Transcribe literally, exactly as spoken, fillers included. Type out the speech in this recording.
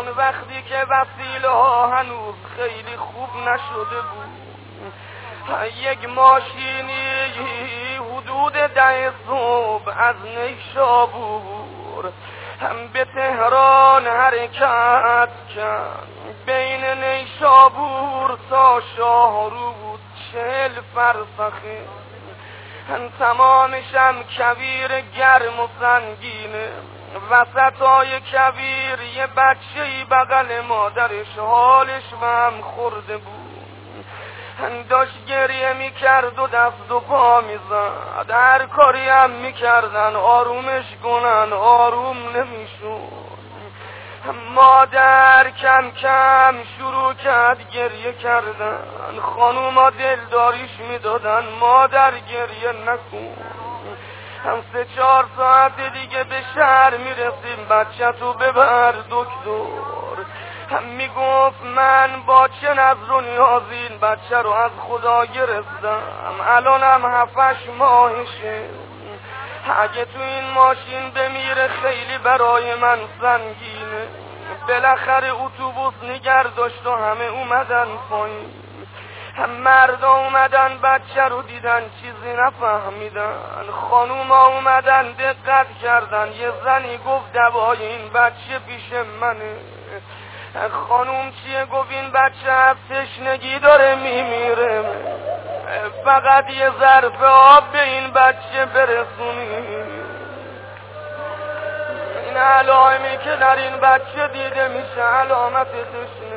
اون وقتی که وسیله ها هنوز خیلی خوب نشده بود، یک ماشینی حدود ده صبح از نیشابور هم به تهران حرکت کرد. بین نیشابور تا شاهرود چهل فرسخه، تمامشم کویر گرم و سنگینه. وسطای کویر یه بچه‌ای بغل مادرش حالش و هم خورده بود، داشت گریه میکرد و دست و پا میزد. هر کاری هم میکردن آرومش کنن، آروم نمیشون. مادر کم کم شروع کرد گریه کردن. خانوما دلداریش میدادن مادر گریه نکن، هم سه چهار ساعت دیگه به شهر میرسیم، بچه تو ببر دکتر. هم میگفت من با چه نظر و نیازی این بچه رو از خدا گرفتم، الانم هفتش ماهشه. اگه تو این ماشین بمیره خیلی برای من سنگینه. بالاخره اتوبوس نگر داشت و همه اومدن پایین. هم مردا اومدن بچه رو دیدن چیزی نفهمیدن. خانوما اومدن دقت کردن، یه زنی گفت دوای این بچه پیش منه. خانوم چیه؟ گفت این بچه از تشنگی داره میمیره، فقط یه ظرف آب به این بچه برسونی. این علائمی که در این بچه دیده میشه علامت تشنگی.